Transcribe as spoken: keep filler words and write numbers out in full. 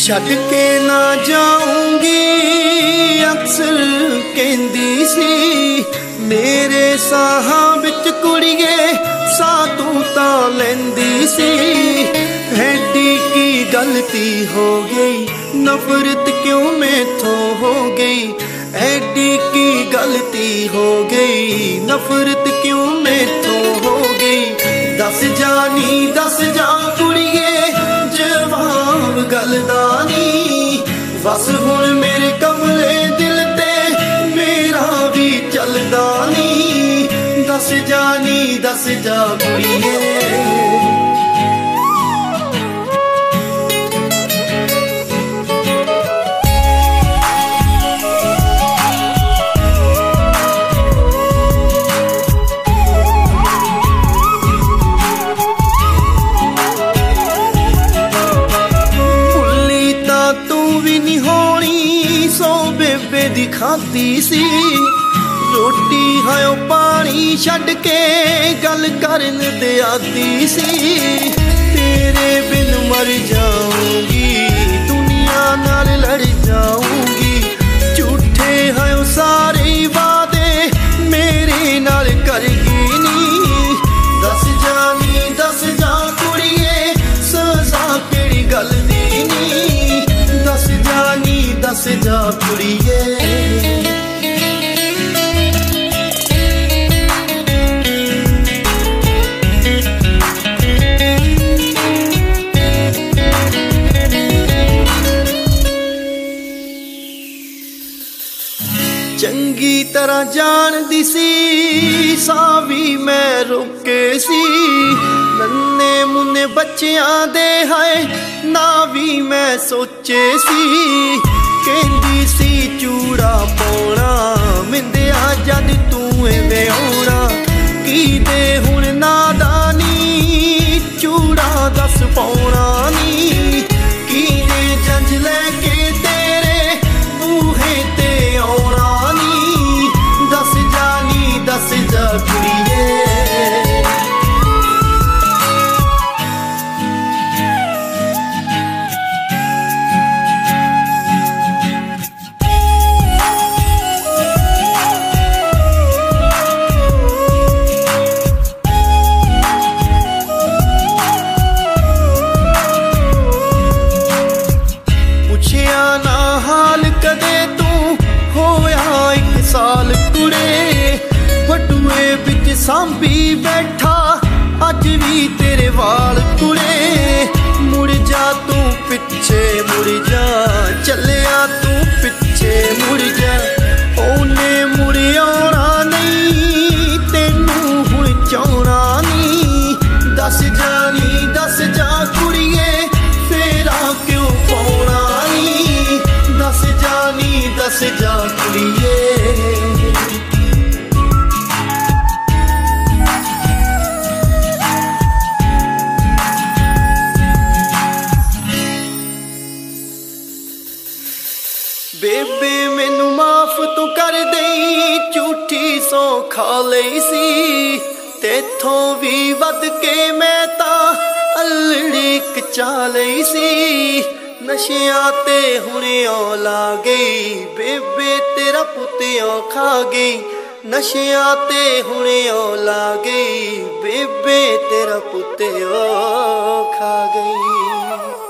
छड्ड के ना जाऊंगी अक्सर कहंदी सी मेरे साहां विच कुड़िए सा तू तां लैंदी सी। ऐडी की गलती हो गई नफरत क्यों मैथों हो गई, ऐडी की गलती हो गई नफरत क्यों मैथों हो गई। दस जानी दस जा कुड़िए जवाब गलदा नी, बस हुण मेरे कमले दिल ते मेरा भी चलदा नी। दस जानी दस जा कुड़िए दी खाती सी रोटी हायो पानी छड्ड के गल करन दे आती सी। तेरे बिन मर जाऊंगी दुनिया नाल लड़ जाऊंगी, झूठे हायो सारे वादे मेरे नाल करगी नी। दस जानी दस जा कुड़िए सजा केड़ी गल दी नी, दस जानी दस जा कुड़िए। चंगी तरह जानदी सी सावी मैं रोके सी, नन्ने मुन्ने बच्चियां दे हाय ना भी मैं सोचे सी। कहंदी सी चूड़ा पाउणा मिंदिया जद तू एवें आउणा, की दे हुण नादानी चूड़ा दस पाउणा नी। की दे जंज लैके तेरे बूहे ते आउणा नी, दस जानी दस जा कुड़िए। सांभी बैठा अज भी तेरे वाल कुड़े, मुड़ जा तू पिछे मुड़ जा चलिया तू पिछे मुड़ जा। ओने मुड़ आउणा नहीं तेनू हुण चाहुणा नी, दस जानी दस जा कुड़िए फेरा क्यों पाउणा नी। दस जानी दस जा कुड़िए। बेबे मैनू माफ तू कर दई झूठी सौ खा लई सी, तेथों भी वध के मैं तां अलड़ी कचा लई सी। नशिया ते हुणे औ ला गई बेबे तेरा पुत्तियों खा गई, नशिया ते हुणे औ ला गई बेबे तेरा पुत्तियों खा गई।